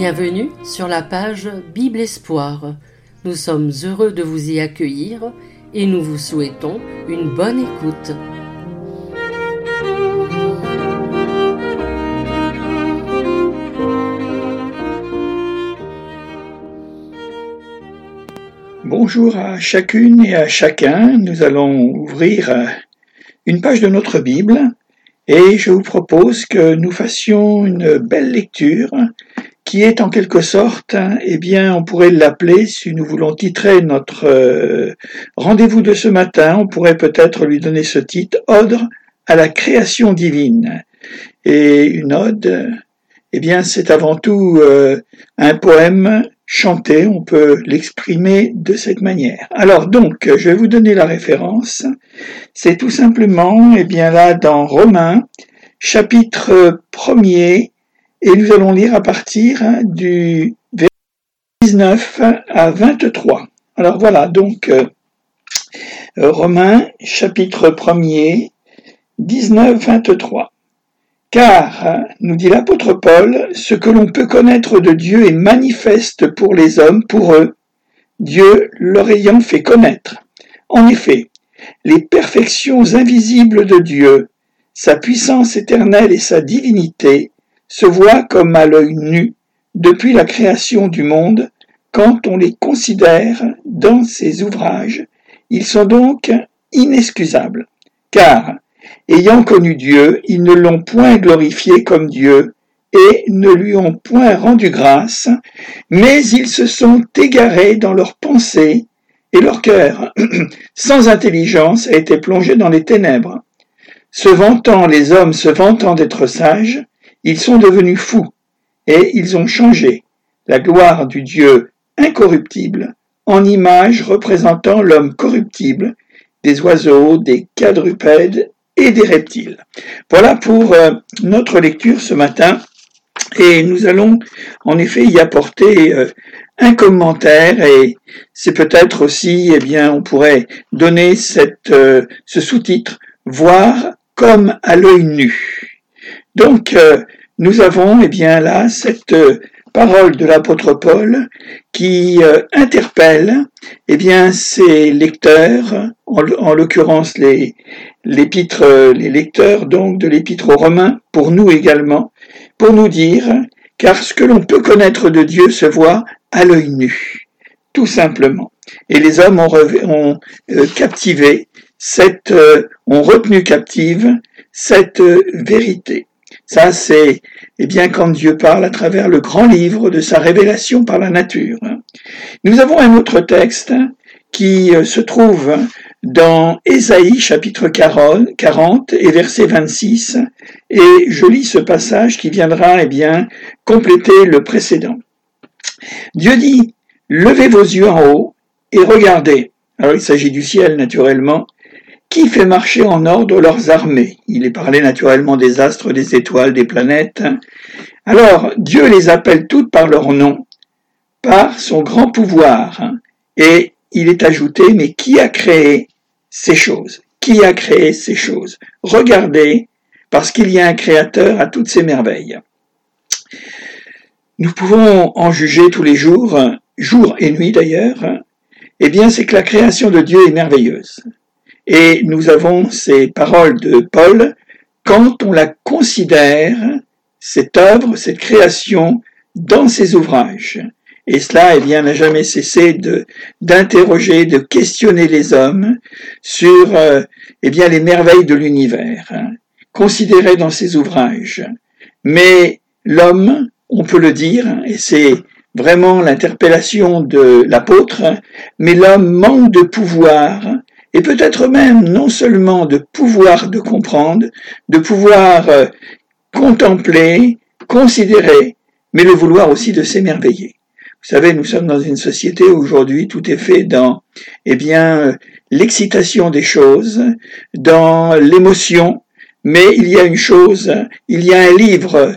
Bienvenue sur la page Bible Espoir. Nous sommes heureux de vous y accueillir et nous vous souhaitons une bonne écoute. Bonjour à chacune et à chacun. Nous allons ouvrir une page de notre Bible et je vous propose que nous fassions une belle lecture qui est en quelque sorte, on pourrait l'appeler, si nous voulons titrer notre rendez-vous de ce matin, on pourrait peut-être lui donner ce titre, Ode à la création divine. Et une ode, c'est avant tout un poème chanté, on peut l'exprimer de cette manière. Alors donc, je vais vous donner la référence. C'est tout simplement, là dans Romains, chapitre 1er, et nous allons lire à partir du verset 19 à 23. Alors voilà, donc Romains, chapitre 1er, 19-23. Car, nous dit l'apôtre Paul, ce que l'on peut connaître de Dieu est manifeste pour les hommes, pour eux, Dieu leur ayant fait connaître. En effet, les perfections invisibles de Dieu, sa puissance éternelle et sa divinité, se voient comme à l'œil nu depuis la création du monde quand on les considère dans ses ouvrages. Ils sont donc inexcusables, car, ayant connu Dieu, ils ne l'ont point glorifié comme Dieu et ne lui ont point rendu grâce, mais ils se sont égarés dans leurs pensées et leur cœur, sans intelligence, a été plongé dans les ténèbres. Les hommes se vantant d'être sages, ils sont devenus fous, et ils ont changé la gloire du Dieu incorruptible en image représentant l'homme corruptible, des oiseaux, des quadrupèdes et des reptiles. Voilà pour notre lecture ce matin, et nous allons en effet y apporter un commentaire, et c'est peut-être aussi, on pourrait donner ce sous-titre, voir comme à l'œil nu. Donc, nous avons là cette parole de l'apôtre Paul qui interpelle ses lecteurs, en l'occurrence les lecteurs donc de l'épître aux Romains, pour nous également, pour nous dire « Car ce que l'on peut connaître de Dieu se voit à l'œil nu », tout simplement. Et les hommes ont retenu captive cette vérité. Ça, c'est quand Dieu parle à travers le grand livre de sa révélation par la nature. Nous avons un autre texte qui se trouve dans Ésaïe chapitre 40 et verset 26, et je lis ce passage qui viendra compléter le précédent. Dieu dit, levez vos yeux en haut et regardez. Alors il s'agit du ciel naturellement. Qui fait marcher en ordre leurs armées? Il est parlé naturellement des astres, des étoiles, des planètes. Alors, Dieu les appelle toutes par leur nom, par son grand pouvoir. Et il est ajouté, mais qui a créé ces choses? Qui a créé ces choses? Regardez, parce qu'il y a un créateur à toutes ces merveilles. Nous pouvons en juger tous les jours, jour et nuit d'ailleurs. C'est que la création de Dieu est merveilleuse. Et nous avons ces paroles de Paul, quand on la considère, cette œuvre, cette création, dans ses ouvrages. Et cela, n'a jamais cessé d'interroger, de questionner les hommes sur, les merveilles de l'univers, considérées dans ses ouvrages. Mais l'homme, on peut le dire, et c'est vraiment l'interpellation de l'apôtre, mais l'homme manque de pouvoir, et peut-être même non seulement de pouvoir de comprendre, de pouvoir contempler, considérer, mais le vouloir aussi de s'émerveiller. Vous savez, nous sommes dans une société où aujourd'hui tout est fait dans l'excitation des choses, dans l'émotion, mais il y a une chose, il y a un livre,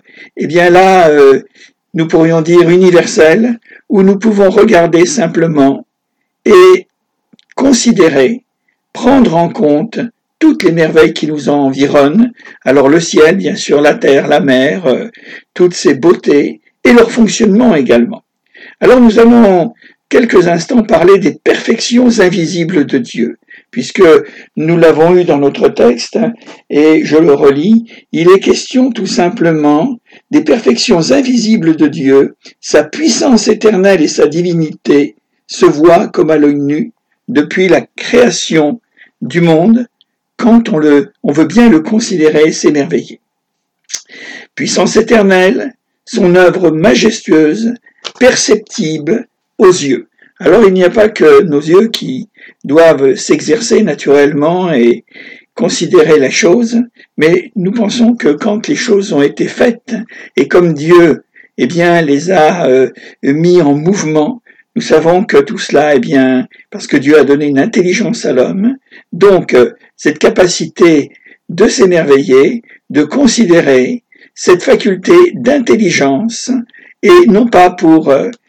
nous pourrions dire universel, où nous pouvons regarder simplement et considérer, prendre en compte toutes les merveilles qui nous environnent. Alors le ciel, bien sûr, la terre, la mer, toutes ces beautés, et leur fonctionnement également. Alors nous allons quelques instants parler des perfections invisibles de Dieu, puisque nous l'avons eu dans notre texte, et je le relis, il est question tout simplement des perfections invisibles de Dieu, sa puissance éternelle et sa divinité se voient comme à l'œil nu depuis la création du monde, quand on veut bien le considérer et s'émerveiller. Puissance éternelle, son œuvre majestueuse, perceptible aux yeux. Alors il n'y a pas que nos yeux qui doivent s'exercer naturellement et considérer la chose, mais nous pensons que quand les choses ont été faites, et comme Dieu les a mis en mouvement, nous savons que tout cela, parce que Dieu a donné une intelligence à l'homme, donc cette capacité de s'émerveiller, de considérer, cette faculté d'intelligence, et non pas pour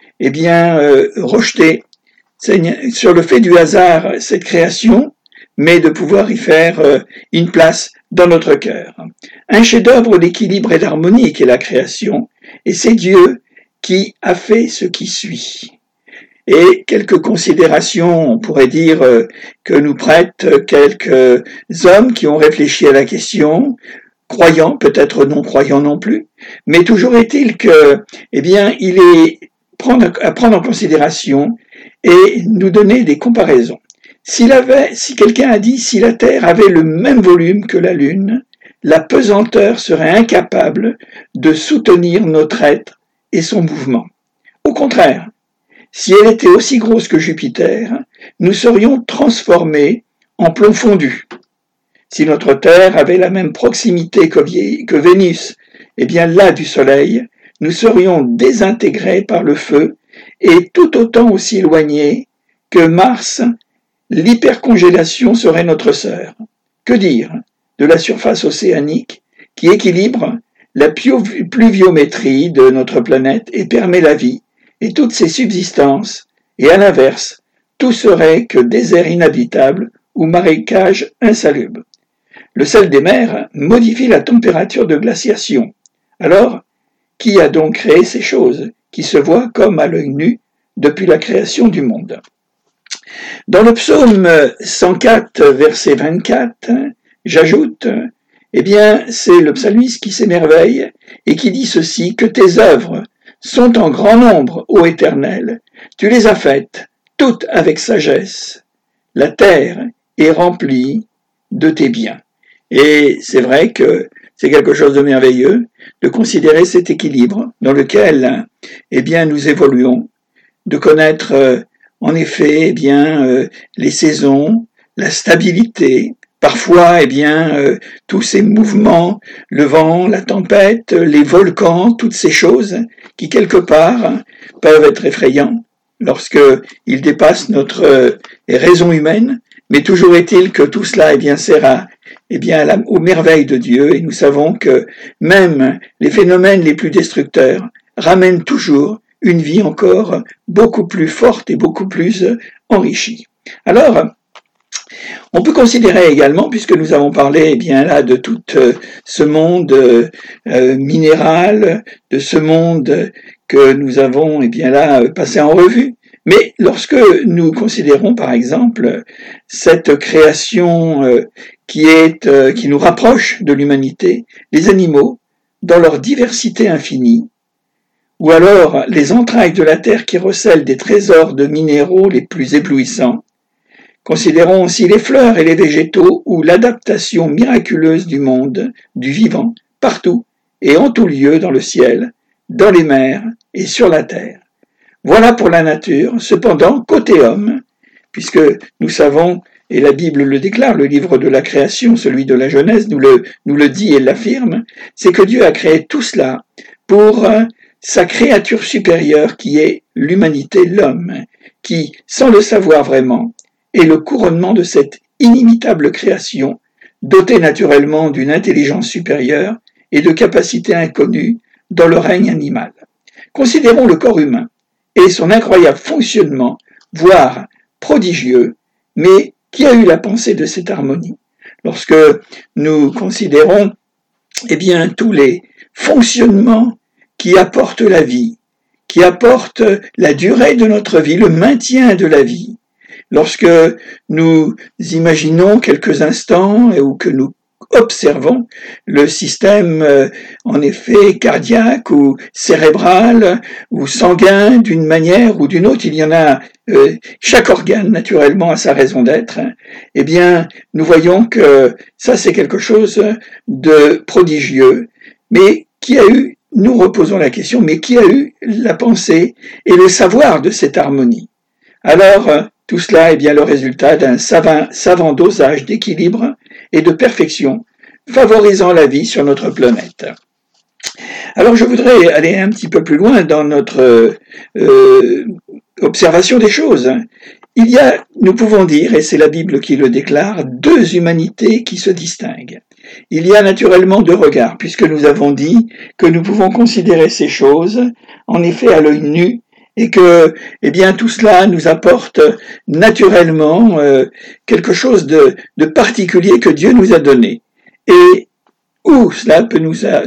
rejeter sur le fait du hasard cette création, mais de pouvoir y faire une place dans notre cœur. Un chef-d'œuvre d'équilibre et d'harmonie qu'est la création, et c'est Dieu qui a fait ce qui suit. Et quelques considérations, on pourrait dire, que nous prêtent quelques hommes qui ont réfléchi à la question, croyants, peut-être non croyants non plus, mais toujours est-il que, il est à prendre en considération et nous donner des comparaisons. Si quelqu'un a dit, si la Terre avait le même volume que la Lune, la pesanteur serait incapable de soutenir notre être et son mouvement. Au contraire, si elle était aussi grosse que Jupiter, nous serions transformés en plomb fondu. Si notre Terre avait la même proximité que Vénus, là du Soleil, nous serions désintégrés par le feu et tout autant aussi éloignés que Mars, l'hypercongélation serait notre sœur. Que dire de la surface océanique qui équilibre la pluviométrie de notre planète et permet la vie et toutes ses subsistances, et à l'inverse, tout serait que désert inhabitable ou marécage insalubre. Le sel des mers modifie la température de glaciation. Alors, qui a donc créé ces choses qui se voient comme à l'œil nu depuis la création du monde? Dans le psaume 104, verset 24, j'ajoute, c'est le psalmiste qui s'émerveille et qui dit ceci, que tes œuvres sont en grand nombre, ô Éternel, tu les as faites, toutes avec sagesse. La terre est remplie de tes biens. Et c'est vrai que c'est quelque chose de merveilleux de considérer cet équilibre dans lequel, nous évoluons, de connaître, en effet, les saisons, la stabilité, parfois, tous ces mouvements, le vent, la tempête, les volcans, toutes ces choses qui, quelque part, peuvent être effrayants lorsqu'ils dépassent notre raison humaine, mais toujours est-il que tout cela, sert aux merveilles de Dieu, et nous savons que même les phénomènes les plus destructeurs ramènent toujours une vie encore beaucoup plus forte et beaucoup plus enrichie. Alors, on peut considérer également, puisque nous avons parlé de tout ce monde minéral, de ce monde que nous avons passé en revue, mais lorsque nous considérons par exemple cette création qui nous rapproche de l'humanité, les animaux, dans leur diversité infinie, ou alors les entrailles de la terre qui recèlent des trésors de minéraux les plus éblouissants. Considérons aussi les fleurs et les végétaux ou l'adaptation miraculeuse du monde, du vivant, partout et en tout lieu dans le ciel, dans les mers et sur la terre. Voilà pour la nature. Cependant, côté homme, puisque nous savons, et la Bible le déclare, le livre de la création, celui de la Genèse, nous le dit et l'affirme, c'est que Dieu a créé tout cela pour sa créature supérieure qui est l'humanité, l'homme, qui, sans le savoir vraiment, est le couronnement de cette inimitable création, dotée naturellement d'une intelligence supérieure et de capacités inconnues dans le règne animal. Considérons le corps humain et son incroyable fonctionnement, voire prodigieux, mais qui a eu la pensée de cette harmonie? Lorsque nous considérons tous les fonctionnements qui apporte la vie, qui apporte la durée de notre vie, le maintien de la vie. Lorsque nous imaginons quelques instants ou que nous observons le système en effet cardiaque ou cérébral ou sanguin d'une manière ou d'une autre, il y en a chaque organe naturellement a sa raison d'être, eh bien nous voyons que ça c'est quelque chose de prodigieux, mais qui a eu, nous reposons la question, mais qui a eu la pensée et le savoir de cette harmonie? Alors tout cela est bien le résultat d'un savant dosage d'équilibre et de perfection, favorisant la vie sur notre planète. Alors je voudrais aller un petit peu plus loin dans notre observation des choses. Il y a, nous pouvons dire, et c'est la Bible qui le déclare, deux humanités qui se distinguent. Il y a naturellement deux regards, puisque nous avons dit que nous pouvons considérer ces choses, en effet, à l'œil nu, et que, eh bien, tout cela nous apporte naturellement quelque chose de particulier que Dieu nous a donné. Et où cela peut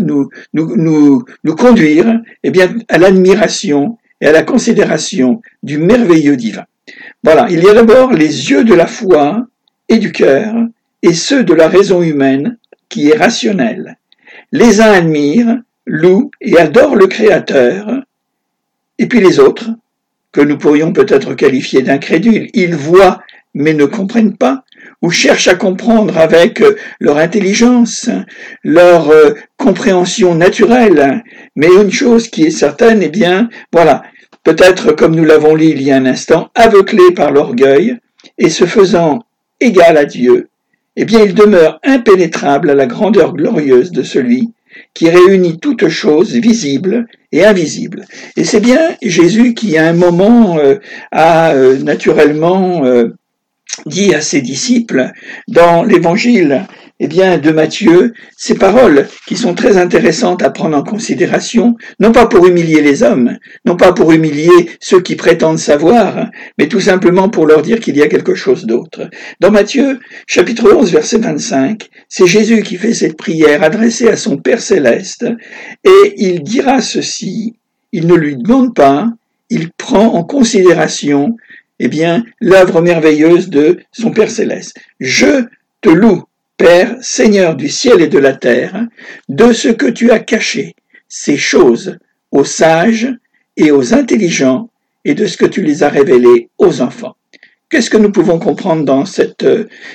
nous conduire, eh bien, à l'admiration et à la considération du merveilleux divin. Voilà, il y a d'abord les yeux de la foi et du cœur, et ceux de la raison humaine, qui est rationnelle. Les uns admirent, louent et adorent le Créateur, et puis les autres, que nous pourrions peut-être qualifier d'incrédules, ils voient mais ne comprennent pas, ou cherchent à comprendre avec leur intelligence, leur compréhension naturelle. Mais une chose qui est certaine, eh bien, voilà, peut-être comme nous l'avons lu il y a un instant, aveuglés par l'orgueil, et se faisant égal à Dieu, eh bien, ils demeurent impénétrables à la grandeur glorieuse de celui qui réunit toutes choses visibles et invisibles. Et c'est bien Jésus qui, à un moment, a naturellement dit à ses disciples dans l'évangile de Matthieu, ces paroles qui sont très intéressantes à prendre en considération, non pas pour humilier les hommes, non pas pour humilier ceux qui prétendent savoir, mais tout simplement pour leur dire qu'il y a quelque chose d'autre. Dans Matthieu, chapitre 11, verset 25, c'est Jésus qui fait cette prière adressée à son Père céleste, et il dira ceci, il ne lui demande pas, il prend en considération l'œuvre merveilleuse de son Père céleste. Je te loue, Père, Seigneur du ciel et de la terre, de ce que tu as caché ces choses aux sages et aux intelligents et de ce que tu les as révélées aux enfants. Qu'est-ce que nous pouvons comprendre dans cette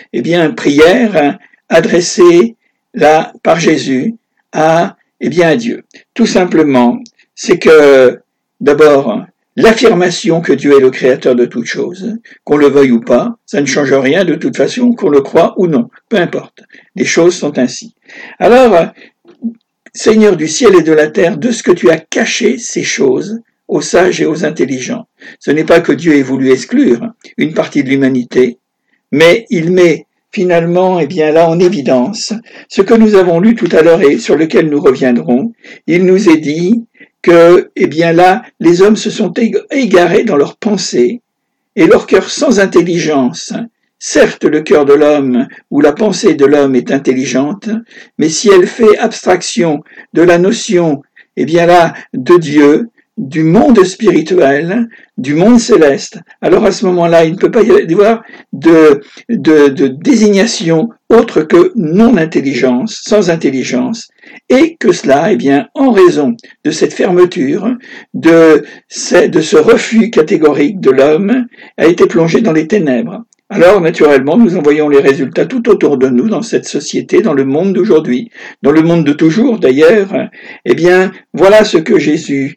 prière adressée là par Jésus à Dieu? Tout simplement, c'est que d'abord, l'affirmation que Dieu est le créateur de toutes choses, qu'on le veuille ou pas, ça ne change rien de toute façon, qu'on le croit ou non, peu importe. Les choses sont ainsi. Alors, Seigneur du ciel et de la terre, de ce que tu as caché ces choses aux sages et aux intelligents. Ce n'est pas que Dieu ait voulu exclure une partie de l'humanité, mais il met finalement, là en évidence, ce que nous avons lu tout à l'heure et sur lequel nous reviendrons. Il nous est dit que, là, les hommes se sont égarés dans leurs pensées et leur cœur sans intelligence. Certes, le cœur de l'homme ou la pensée de l'homme est intelligente, mais si elle fait abstraction de la notion, de Dieu, du monde spirituel, du monde céleste, alors à ce moment-là, il ne peut pas y avoir de désignation autre que non-intelligence, sans intelligence, et que cela, en raison de cette fermeture, de ce refus catégorique de l'homme, a été plongé dans les ténèbres. Alors, naturellement, nous en voyons les résultats tout autour de nous, dans cette société, dans le monde d'aujourd'hui, dans le monde de toujours d'ailleurs. Voilà ce que Jésus,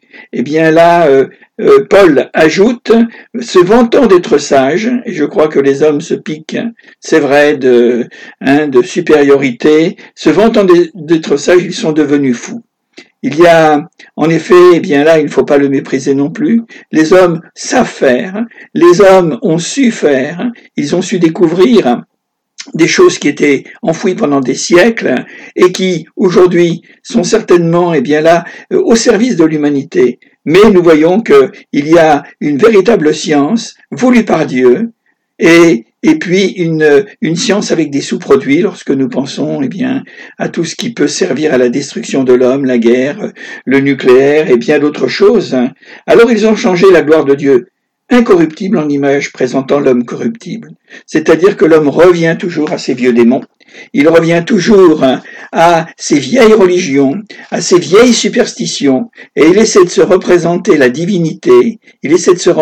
Paul ajoute, se vantant d'être sage, et je crois que les hommes se piquent, c'est vrai, de supériorité, se vantant d'être sage, ils sont devenus fous. Il y a, en effet, là, il ne faut pas le mépriser non plus. Les hommes savent faire, les hommes ont su faire, ils ont su découvrir des choses qui étaient enfouies pendant des siècles et qui, aujourd'hui, sont certainement, au service de l'humanité. Mais nous voyons qu'il y a une véritable science voulue par Dieu et puis une science avec des sous-produits lorsque nous pensons à tout ce qui peut servir à la destruction de l'homme, la guerre, le nucléaire et bien d'autres choses. Alors ils ont changé la gloire de Dieu incorruptible en image présentant l'homme corruptible. C'est-à-dire que l'homme revient toujours à ses vieux démons, il revient toujours à ses vieilles religions, à ses vieilles superstitions, et il essaie de se représenter la divinité, il essaie de se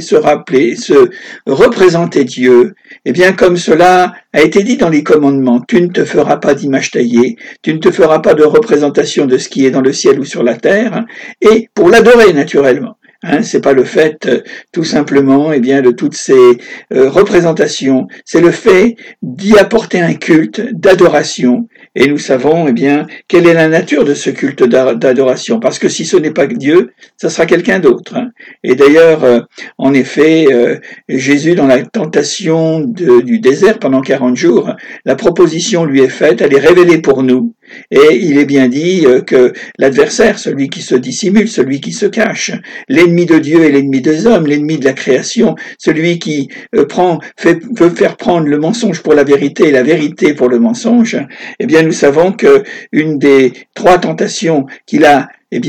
représenter Dieu, et bien comme cela a été dit dans les commandements, tu ne te feras pas d'image taillée, tu ne te feras pas de représentation de ce qui est dans le ciel ou sur la terre, et pour l'adorer naturellement. C'est pas le fait tout simplement de toutes ces représentations, c'est le fait d'y apporter un culte d'adoration, et nous savons quelle est la nature de ce culte d'adoration, parce que si ce n'est pas Dieu, ça sera quelqu'un d'autre. Et d'ailleurs, en effet, Jésus dans la tentation du désert pendant 40 jours, la proposition lui est faite, elle est révélée pour nous, et il est bien dit que l'adversaire, celui qui se dissimule, celui qui se cache, l'ennemi de Dieu et l'ennemi des hommes, l'ennemi de la création, celui qui veut faire prendre le mensonge pour la vérité et la vérité pour le mensonge, nous savons que une des 3 tentations qu'il a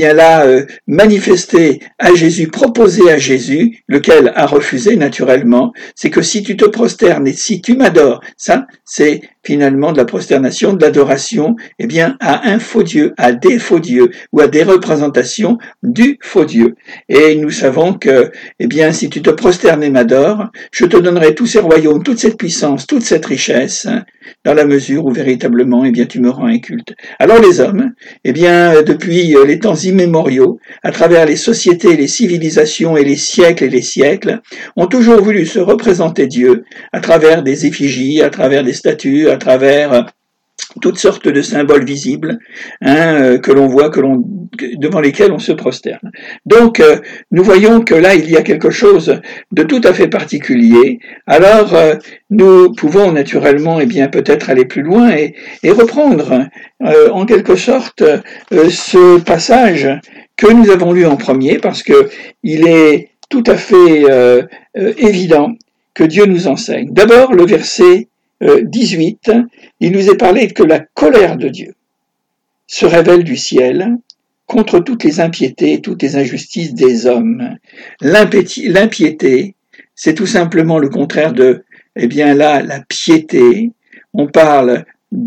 manifesté à Jésus, proposé à Jésus, lequel a refusé naturellement, c'est que si tu te prosternes et si tu m'adores, ça c'est finalement de la prosternation, de l'adoration, à un faux Dieu, à des faux dieux, ou à des représentations du faux Dieu. Et nous savons que, si tu te prosternes et m'adores, je te donnerai tous ces royaumes, toute cette puissance, toute cette richesse, dans la mesure où véritablement, tu me rends un culte. Alors les hommes, depuis les temps immémoriaux, à travers les sociétés, les civilisations et les siècles, ont toujours voulu se représenter Dieu à travers des effigies, à travers des statues, à travers toutes sortes de symboles visibles que l'on voit, devant lesquels on se prosterne. Donc, nous voyons que là, il y a quelque chose de tout à fait particulier. Alors, nous pouvons naturellement, peut-être aller plus loin et reprendre, en quelque sorte, ce passage que nous avons lu en premier, parce que il est tout à fait évident que Dieu nous enseigne. D'abord, le verset 18, il nous est parlé que la colère de Dieu se révèle du ciel contre toutes les impiétés et toutes les injustices des hommes. L'impiété, c'est tout simplement le contraire de, la piété. On parle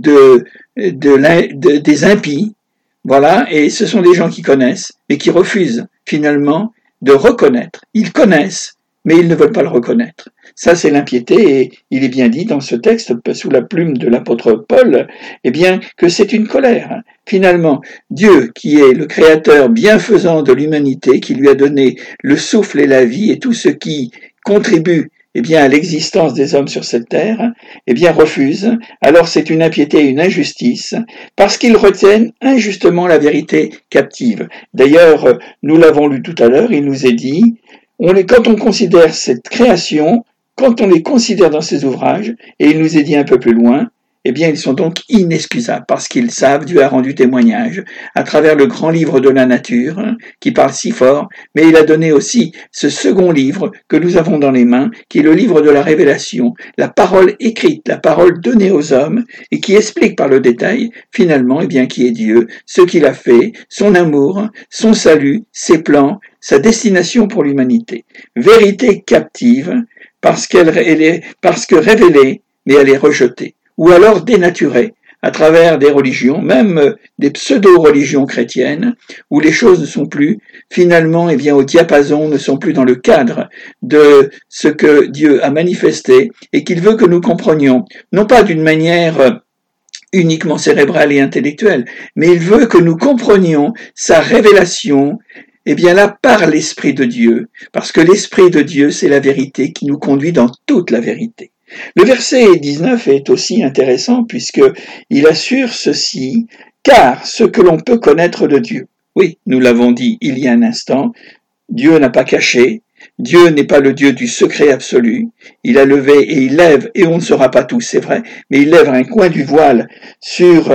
des impies, voilà, et ce sont des gens qui connaissent, mais qui refusent finalement de reconnaître. Ils connaissent, mais ils ne veulent pas le reconnaître. Ça, c'est l'impiété, et il est bien dit dans ce texte, sous la plume de l'apôtre Paul, que c'est une colère. Finalement, Dieu, qui est le créateur bienfaisant de l'humanité, qui lui a donné le souffle et la vie, et tout ce qui contribue à l'existence des hommes sur cette terre, refuse. Alors c'est une impiété et une injustice, parce qu'ils retiennent injustement la vérité captive. D'ailleurs, nous l'avons lu tout à l'heure, il nous est dit, quand on considère cette création, quand on les considère dans ces ouvrages, et il nous est dit un peu plus loin, ils sont donc inexcusables, parce qu'ils savent, Dieu a rendu témoignage à travers le grand livre de la nature, qui parle si fort, mais il a donné aussi ce second livre que nous avons dans les mains, qui est le livre de la révélation, la parole écrite, la parole donnée aux hommes, et qui explique par le détail, finalement, qui est Dieu, ce qu'il a fait, son amour, son salut, ses plans, sa destination pour l'humanité. Vérité captive, parce que révélée, mais elle est rejetée, ou alors dénaturée, à travers des religions, même des pseudo-religions chrétiennes, où les choses ne sont plus, finalement, au diapason, ne sont plus dans le cadre de ce que Dieu a manifesté, et qu'il veut que nous comprenions, non pas d'une manière uniquement cérébrale et intellectuelle, mais il veut que nous comprenions sa révélation, par l'Esprit de Dieu, parce que l'Esprit de Dieu, c'est la vérité qui nous conduit dans toute la vérité. Le verset 19 est aussi intéressant puisqu'il assure ceci, car ce que l'on peut connaître de Dieu. Oui, nous l'avons dit il y a un instant, Dieu n'a pas caché, Dieu n'est pas le Dieu du secret absolu, il a levé et il lève, et on ne saura pas tout, c'est vrai, mais il lève un coin du voile sur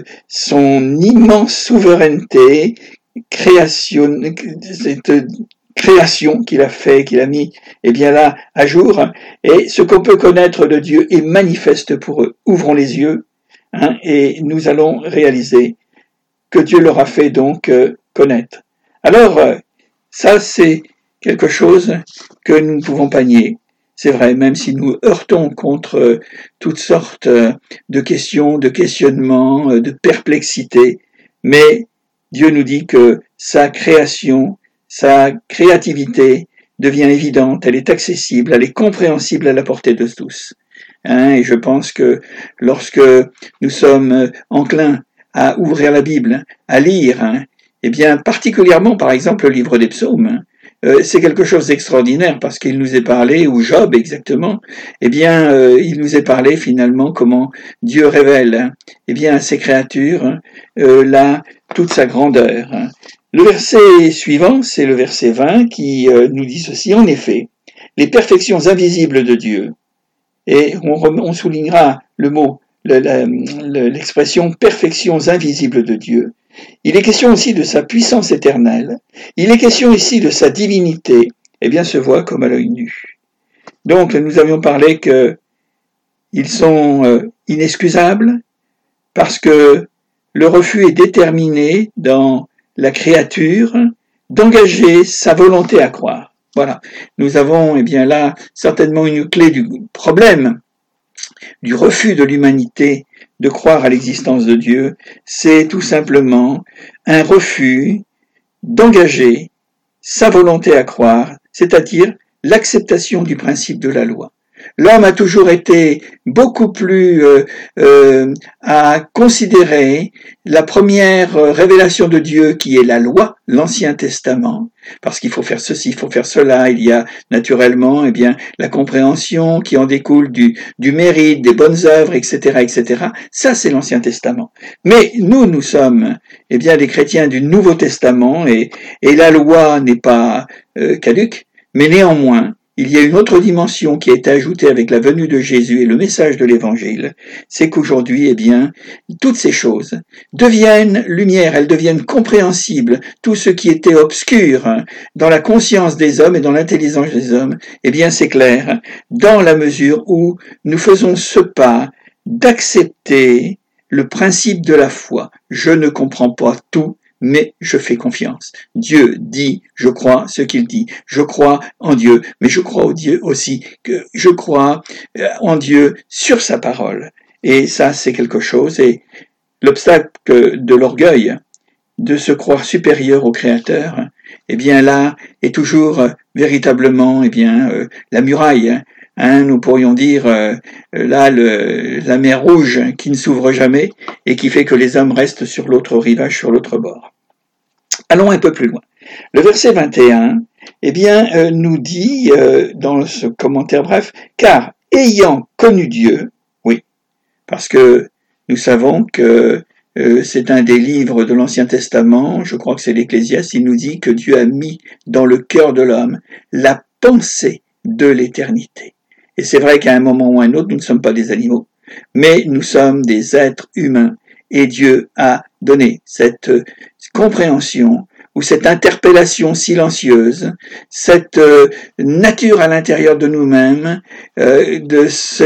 son immense souveraineté, création, création qu'il a fait, qu'il a mis, eh bien là, à jour, et ce qu'on peut connaître de Dieu est manifeste pour eux. Ouvrons les yeux, et nous allons réaliser que Dieu leur a fait donc connaître. Alors, ça c'est quelque chose que nous ne pouvons pas nier. C'est vrai, même si nous heurtons contre toutes sortes de questions, de questionnements, de perplexités, mais Dieu nous dit que sa création, sa créativité devient évidente, elle est accessible, elle est compréhensible à la portée de tous. Et je pense que lorsque nous sommes enclins à ouvrir la Bible, à lire, eh bien particulièrement par exemple le livre des psaumes, c'est quelque chose d'extraordinaire parce qu'il nous est parlé, ou Job exactement, eh bien il nous est parlé finalement comment Dieu révèle eh bien à ses créatures là toute sa grandeur. Le verset suivant, c'est le verset 20 qui nous dit ceci: en effet, les perfections invisibles de Dieu, et on soulignera le mot, l'expression perfections invisibles de Dieu. Il est question aussi de sa puissance éternelle. Il est question ici de sa divinité, eh bien se voit comme à l'œil nu. Donc nous avions parlé qu'ils sont inexcusables parce que le refus est déterminé dans la créature d'engager sa volonté à croire. Voilà. Nous avons, eh bien là, certainement une clé du problème du refus de l'humanité de croire à l'existence de Dieu. C'est tout simplement un refus d'engager sa volonté à croire, c'est-à-dire l'acceptation du principe de la loi. L'homme a toujours été beaucoup plus à considérer la première révélation de Dieu qui est la loi, l'Ancien Testament, parce qu'il faut faire ceci, il faut faire cela. Il y a naturellement eh bien la compréhension qui en découle du mérite, des bonnes œuvres, etc., etc. Ça c'est l'Ancien Testament. Mais nous sommes eh bien des chrétiens du Nouveau Testament et la loi n'est pas caduque, mais néanmoins il y a une autre dimension qui a été ajoutée avec la venue de Jésus et le message de l'Évangile, c'est qu'aujourd'hui, eh bien, toutes ces choses deviennent lumière, elles deviennent compréhensibles. Tout ce qui était obscur dans la conscience des hommes et dans l'intelligence des hommes, eh bien, c'est clair, dans la mesure où nous faisons ce pas d'accepter le principe de la foi. Je ne comprends pas tout, mais je fais confiance. Dieu dit, je crois ce qu'il dit. Je crois en Dieu, mais je crois au Dieu aussi, que je crois en Dieu sur sa parole. Et ça, c'est quelque chose. Et l'obstacle de l'orgueil, de se croire supérieur au Créateur, eh bien là, est toujours véritablement, eh bien, la muraille. Nous pourrions dire là la mer Rouge qui ne s'ouvre jamais et qui fait que les hommes restent sur l'autre rivage, sur l'autre bord. Allons un peu plus loin. Le verset 21, eh bien, nous dit dans ce commentaire bref, car ayant connu Dieu, oui, parce que nous savons que c'est un des livres de l'Ancien Testament, je crois que c'est l'Ecclésiaste, il nous dit que Dieu a mis dans le cœur de l'homme la pensée de l'éternité. Et c'est vrai qu'à un moment ou à un autre, nous ne sommes pas des animaux, mais nous sommes des êtres humains. Et Dieu a donné cette compréhension ou cette interpellation silencieuse, cette nature à l'intérieur de nous-mêmes, de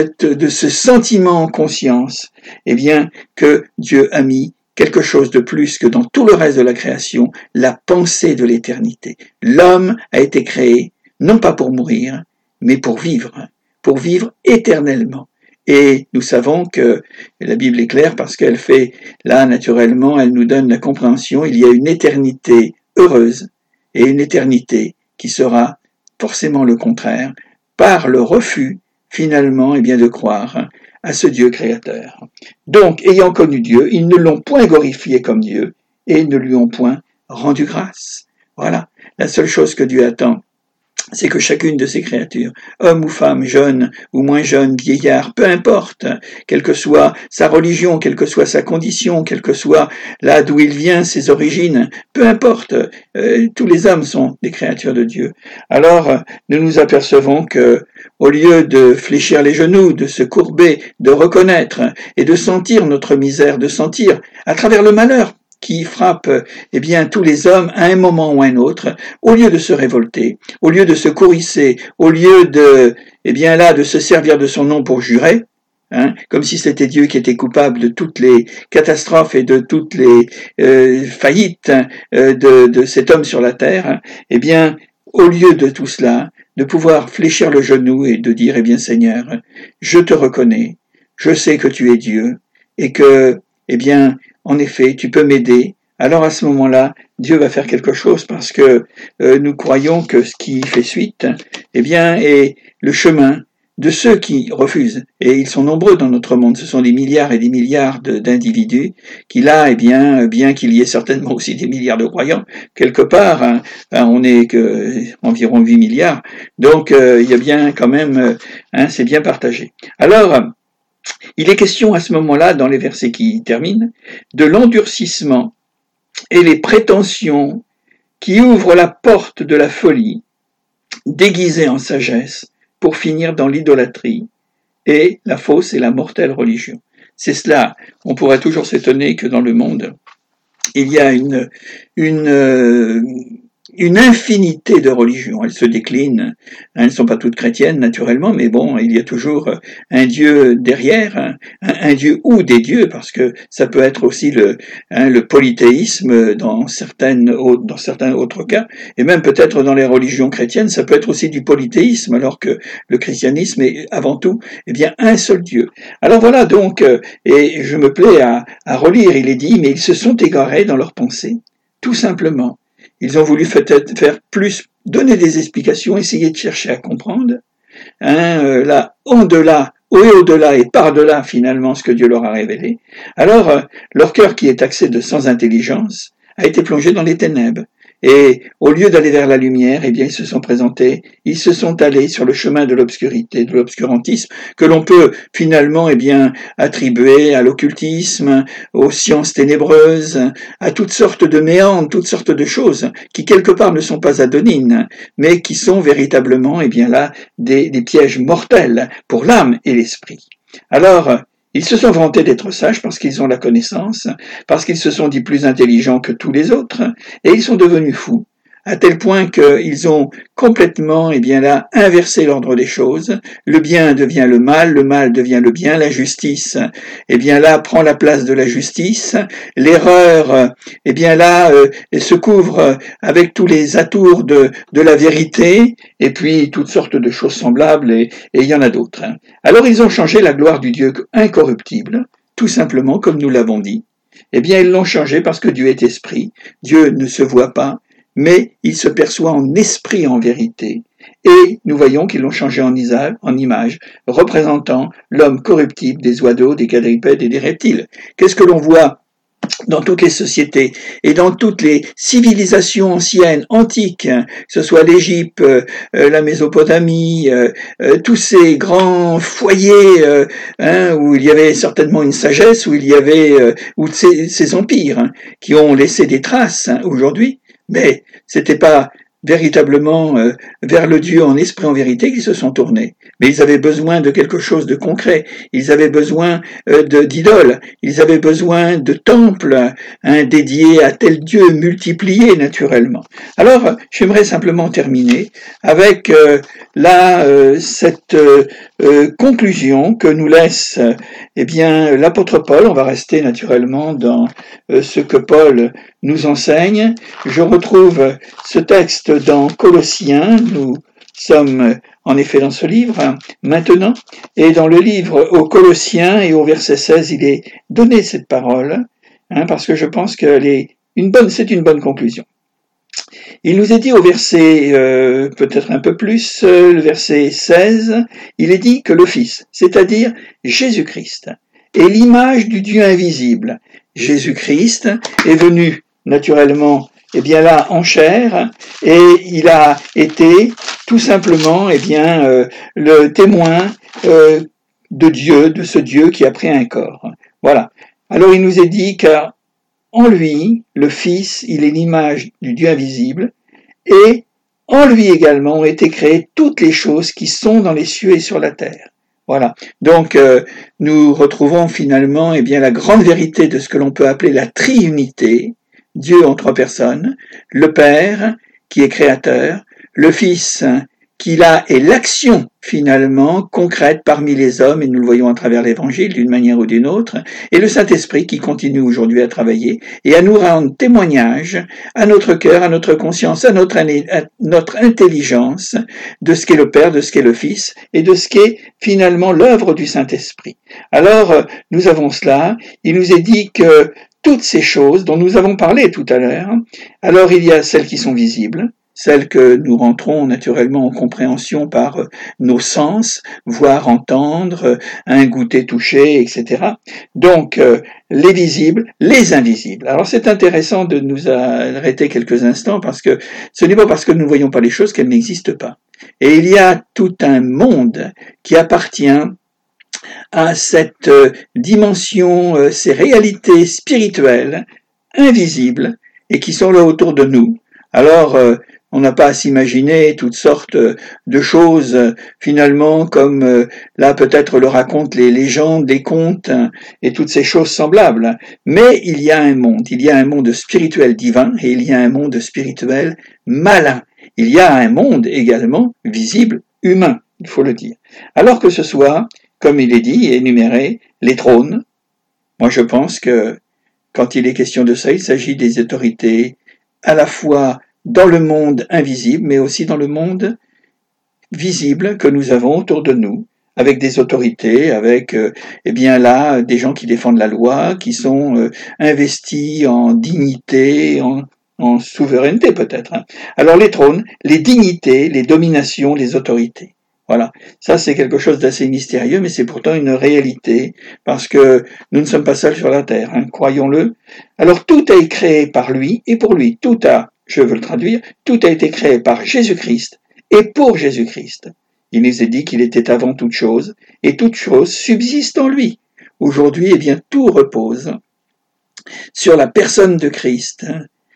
ce sentiment en conscience, eh bien, que Dieu a mis quelque chose de plus que dans tout le reste de la création, la pensée de l'éternité. L'homme a été créé, non pas pour mourir, mais pour vivre éternellement. Et nous savons que la Bible est claire parce qu'elle fait, là, naturellement, elle nous donne la compréhension, il y a une éternité heureuse et une éternité qui sera forcément le contraire par le refus, finalement, eh bien, de croire à ce Dieu créateur. Donc, ayant connu Dieu, ils ne l'ont point glorifié comme Dieu et ne lui ont point rendu grâce. Voilà. La seule chose que Dieu attend, c'est que chacune de ces créatures, homme ou femme, jeune ou moins jeune, vieillard, peu importe, quelle que soit sa religion, quelle que soit sa condition, quelle que soit là d'où il vient, ses origines, peu importe, tous les hommes sont des créatures de Dieu. Alors, nous nous apercevons que, au lieu de fléchir les genoux, de se courber, de reconnaître et de sentir notre misère, de sentir à travers le malheur, qui frappe tous les hommes à un moment ou à un autre, au lieu de se révolter, au lieu de se courricer, au lieu de de se servir de son nom pour jurer, comme si c'était Dieu qui était coupable de toutes les catastrophes et de toutes les faillites de cet homme sur la terre, au lieu de tout cela, de pouvoir fléchir le genou et de dire, Seigneur, je te reconnais, je sais que tu es Dieu, et que, en effet, tu peux m'aider. Alors à ce moment-là, Dieu va faire quelque chose parce que nous croyons que ce qui fait suite, est le chemin de ceux qui refusent. Et ils sont nombreux dans notre monde. Ce sont des milliards et des milliards d'individus qui là, bien qu'il y ait certainement aussi des milliards de croyants, quelque part, on n'est que environ 8 milliards. Donc, il y a bien quand même, c'est bien partagé. Alors, il est question à ce moment-là, dans les versets qui terminent, de l'endurcissement et les prétentions qui ouvrent la porte de la folie, déguisée en sagesse, pour finir dans l'idolâtrie et la fausse et la mortelle religion. C'est cela, on pourrait toujours s'étonner que dans le monde, il y a une infinité de religions. Elles se déclinent, elles ne sont pas toutes chrétiennes naturellement, mais bon, il y a toujours un Dieu derrière, un Dieu ou des dieux, parce que ça peut être aussi le polythéisme dans certains autres cas, et même peut-être dans les religions chrétiennes, ça peut être aussi du polythéisme, alors que le christianisme est avant tout, un seul Dieu. Alors voilà donc, et je me plais à relire, il est dit, mais ils se sont égarés dans leurs pensées, tout simplement. Ils ont voulu peut-être faire plus, donner des explications, essayer de chercher à comprendre, là, au-delà et par-delà finalement ce que Dieu leur a révélé. Alors, leur cœur qui est taxé de sans intelligence a été plongé dans les ténèbres. Et au lieu d'aller vers la lumière, ils se sont allés sur le chemin de l'obscurité, de l'obscurantisme, que l'on peut finalement, attribuer à l'occultisme, aux sciences ténébreuses, à toutes sortes de méandres, toutes sortes de choses, qui quelque part ne sont pas anodines, mais qui sont véritablement, des pièges mortels pour l'âme et l'esprit. Alors, ils se sont vantés d'être sages parce qu'ils ont la connaissance, parce qu'ils se sont dit plus intelligents que tous les autres, et ils sont devenus fous, à tel point qu'ils ont complètement, inversé l'ordre des choses. Le bien devient le mal devient le bien, la justice, prend la place de la justice, l'erreur, se couvre avec tous les atours de la vérité, et puis toutes sortes de choses semblables, et il y en a d'autres. Alors ils ont changé la gloire du Dieu incorruptible, tout simplement comme nous l'avons dit. Ils l'ont changé parce que Dieu est esprit, Dieu ne se voit pas, mais il se perçoit en esprit en vérité. Et nous voyons qu'ils l'ont changé en image, représentant l'homme corruptible des oiseaux, des quadrupèdes et des reptiles. Qu'est-ce que l'on voit dans toutes les sociétés et dans toutes les civilisations anciennes, antiques, que ce soit l'Égypte, la Mésopotamie, tous ces grands foyers où il y avait certainement une sagesse, où il y avait ces empires qui ont laissé des traces aujourd'hui, mais c'était pas véritablement vers le Dieu en esprit en vérité qu'ils se sont tournés. Mais ils avaient besoin de quelque chose de concret, ils avaient besoin d'idoles, ils avaient besoin de temples dédiés à tel Dieu, multipliés naturellement. Alors, j'aimerais simplement terminer avec cette conclusion que nous laisse l'apôtre Paul. On va rester naturellement dans ce que Paul nous enseigne. Je retrouve ce texte dans Colossiens, nous sommes en effet dans ce livre maintenant, et dans le livre aux Colossiens et au verset 16, il est donné cette parole, parce que je pense que c'est une bonne conclusion. Il nous est dit au verset, peut-être un peu plus, le verset 16, il est dit que le Fils, c'est-à-dire Jésus-Christ, est l'image du Dieu invisible. Jésus-Christ est venu naturellement là en chair, et il a été tout simplement le témoin de Dieu, de ce Dieu qui a pris un corps. Voilà. Alors il nous est dit qu'en lui, le Fils, il est l'image du Dieu invisible, et en lui également ont été créées toutes les choses qui sont dans les cieux et sur la terre. Voilà. Donc, nous retrouvons finalement, eh bien, la grande vérité de ce que l'on peut appeler la triunité, Dieu en trois personnes, le Père qui est créateur, le Fils qui là est l'action finalement concrète parmi les hommes, et nous le voyons à travers l'Évangile d'une manière ou d'une autre, et le Saint-Esprit qui continue aujourd'hui à travailler et à nous rendre témoignage à notre cœur, à notre conscience, à notre intelligence de ce qu'est le Père, de ce qu'est le Fils et de ce qu'est finalement l'œuvre du Saint-Esprit. Alors, nous avons cela, il nous est dit que toutes ces choses dont nous avons parlé tout à l'heure, alors il y a celles qui sont visibles, celles que nous rentrons naturellement en compréhension par nos sens, voir, entendre, goûter, toucher, etc. Donc, les visibles, les invisibles. Alors, c'est intéressant de nous arrêter quelques instants parce que ce n'est pas parce que nous ne voyons pas les choses qu'elles n'existent pas. Et il y a tout un monde qui appartient à cette dimension, ces réalités spirituelles, invisibles, et qui sont là autour de nous. Alors, on n'a pas à s'imaginer toutes sortes de choses, finalement, comme là peut-être le racontent les légendes, les contes, et toutes ces choses semblables. Mais il y a un monde spirituel divin, et il y a un monde spirituel malin. Il y a un monde également visible, humain, il faut le dire. Alors que ce soit, comme il est dit et énuméré, les trônes. Moi je pense que quand il est question de ça, il s'agit des autorités à la fois dans le monde invisible, mais aussi dans le monde visible que nous avons autour de nous, avec des autorités, avec eh bien là des gens qui défendent la loi, qui sont investis en dignité, en souveraineté peut-être. Alors les trônes, les dignités, les dominations, les autorités. Voilà, ça c'est quelque chose d'assez mystérieux, mais c'est pourtant une réalité, parce que nous ne sommes pas seuls sur la terre, croyons-le. Alors tout a été créé par lui et pour lui. Tout a, je veux le traduire, tout a été créé par Jésus-Christ et pour Jésus-Christ. Il nous est dit qu'il était avant toute chose, et toute chose subsiste en lui. Aujourd'hui, eh bien, tout repose sur la personne de Christ,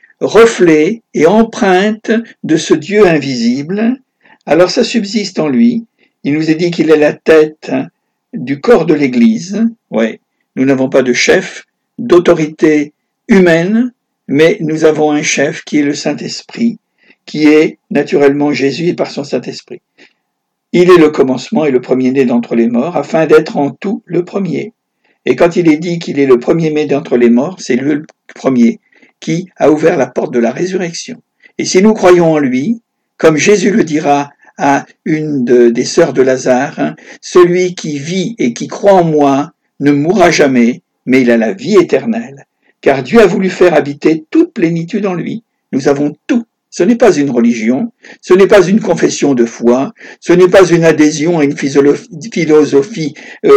reflet et empreinte de ce Dieu invisible. Alors ça subsiste en lui. Il nous est dit qu'il est la tête du corps de l'Église. Ouais, nous n'avons pas de chef, d'autorité humaine, mais nous avons un chef qui est le Saint-Esprit, qui est naturellement Jésus et par son Saint-Esprit. Il est le commencement et le premier-né d'entre les morts, afin d'être en tout le premier. Et quand il est dit qu'il est le premier-né d'entre les morts, c'est lui le premier qui a ouvert la porte de la résurrection. Et si nous croyons en lui, comme Jésus le dira à une des sœurs de Lazare, celui qui vit et qui croit en moi ne mourra jamais, mais il a la vie éternelle. Car Dieu a voulu faire habiter toute plénitude en lui. Nous avons tout. Ce n'est pas une religion, ce n'est pas une confession de foi, ce n'est pas une adhésion à une philosophie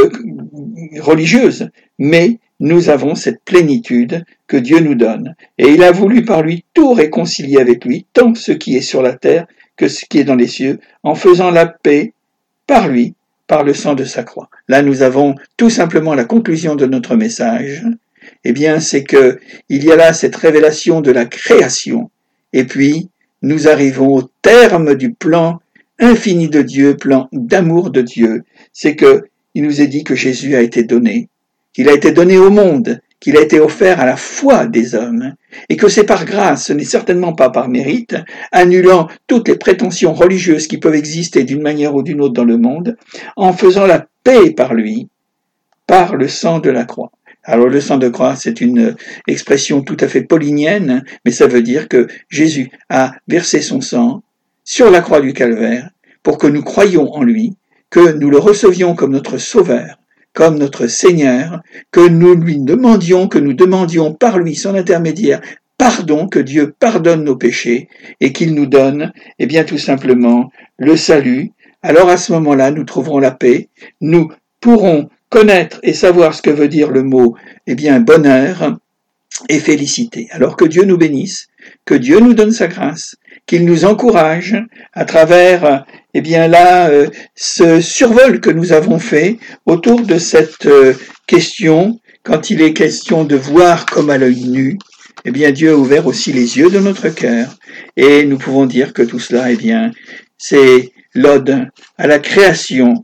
religieuse, mais nous avons cette plénitude que Dieu nous donne. Et il a voulu par lui tout réconcilier avec lui, tant ce qui est sur la terre que ce qui est dans les cieux, en faisant la paix par lui, par le sang de sa croix. Là, nous avons tout simplement la conclusion de notre message. Eh bien, c'est que il y a là cette révélation de la création. Et puis, nous arrivons au terme du plan infini de Dieu, plan d'amour de Dieu. C'est que il nous est dit que Jésus a été donné, qu'il a été donné au monde, qu'il a été offert à la foi des hommes, et que c'est par grâce, ce n'est certainement pas par mérite, annulant toutes les prétentions religieuses qui peuvent exister d'une manière ou d'une autre dans le monde, en faisant la paix par lui, par le sang de la croix. Alors le sang de croix, c'est une expression tout à fait paulinienne, mais ça veut dire que Jésus a versé son sang sur la croix du Calvaire pour que nous croyions en lui, que nous le recevions comme notre Sauveur, comme notre Seigneur, que nous lui demandions, que nous demandions par lui, son intermédiaire, pardon, que Dieu pardonne nos péchés et qu'il nous donne, eh bien tout simplement, le salut. Alors à ce moment-là, nous trouverons la paix, nous pourrons connaître et savoir ce que veut dire le mot, eh bien, bonheur et félicité. Alors que Dieu nous bénisse, que Dieu nous donne sa grâce, qu'il nous encourage à travers, eh bien là, ce survol que nous avons fait autour de cette question, quand il est question de voir comme à l'œil nu, eh bien, Dieu a ouvert aussi les yeux de notre cœur, et nous pouvons dire que tout cela, eh bien, c'est l'ode à la création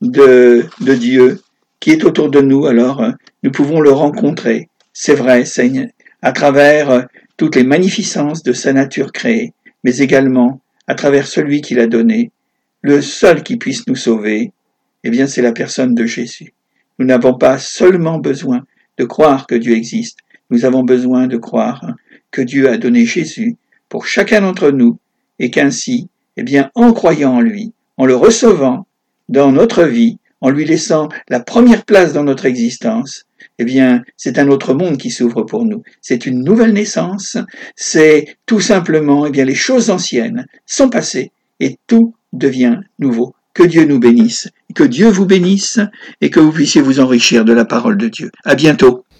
de Dieu qui est autour de nous, alors nous pouvons le rencontrer. C'est vrai, Seigneur, à travers toutes les magnificences de sa nature créée, mais également à travers celui qui l'a donné, le seul qui puisse nous sauver, eh bien c'est la personne de Jésus. Nous n'avons pas seulement besoin de croire que Dieu existe, nous avons besoin de croire que Dieu a donné Jésus pour chacun d'entre nous et qu'ainsi, eh bien, en croyant en lui, en le recevant dans notre vie, en lui laissant la première place dans notre existence, eh bien, c'est un autre monde qui s'ouvre pour nous. C'est une nouvelle naissance. C'est tout simplement, eh bien, les choses anciennes sont passées et tout devient nouveau. Que Dieu nous bénisse, que Dieu vous bénisse et que vous puissiez vous enrichir de la parole de Dieu. À bientôt.